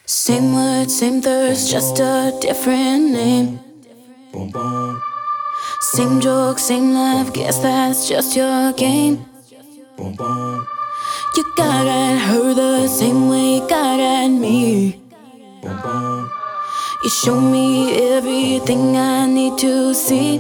Same words, same thirst, just a different name. Same joke, same laugh, guess that's just your game. You got at her the same way you got at me. You show me everything I need to see.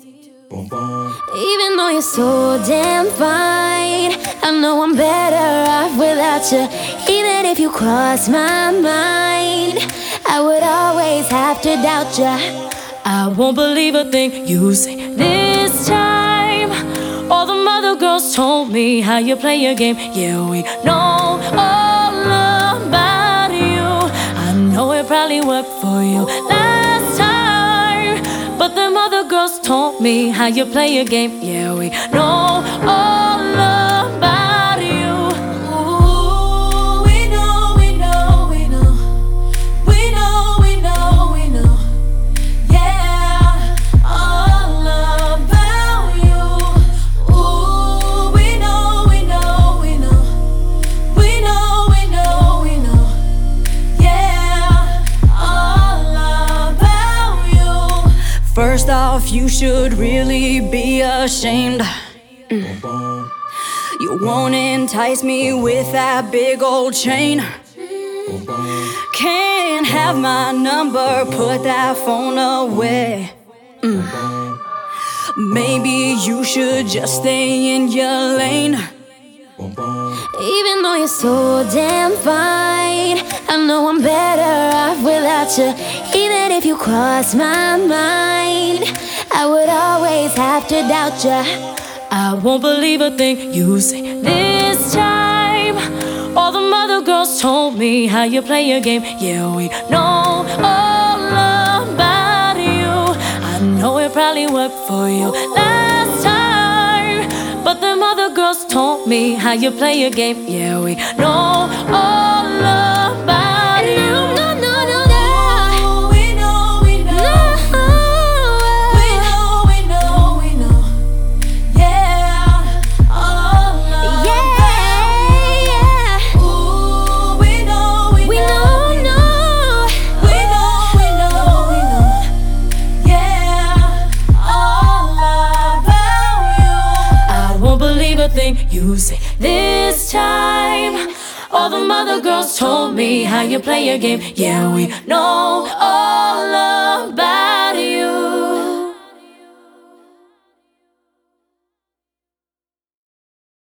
Even though you're so damn fine, I know I'm better off without you. Even if you cross my mind, I would always have to doubt you. I won't believe a thing you say this time. All the mother girls told me how you play your game. Yeah, we know all about you. I know it probably worked for you last time, but them other girls told me how you play your game. Yeah, we know all about you. Ooh, we know, we know, we know. We know, we know, we know. Yeah, all about you. Ooh, we know, we know, we know. We know, we know, we know. Yeah, all about you. First off, you should really be ashamed. You won't entice me with that big old chain. Can't have my number, put that phone away. Maybe you should just stay in your lane. Even though you're so damn fine, I know I'm better off without you. Even if you cross my mind, I would always have to doubt you. I won't believe a thing you say this time. All the mother girls told me how you play your game. Yeah, we know all about you. I know it probably worked for you last time, but them other girls told me how you play your game. Yeah, we know all about you. No, no, no, no. We know, we know. We know, we know, we know. Yeah, all about you. Ooh, we know, we know. We know, we know, we know. Yeah, all about you. I won't believe a thing you say this time. All the mother girls told me how you play your game. Yeah, we know all about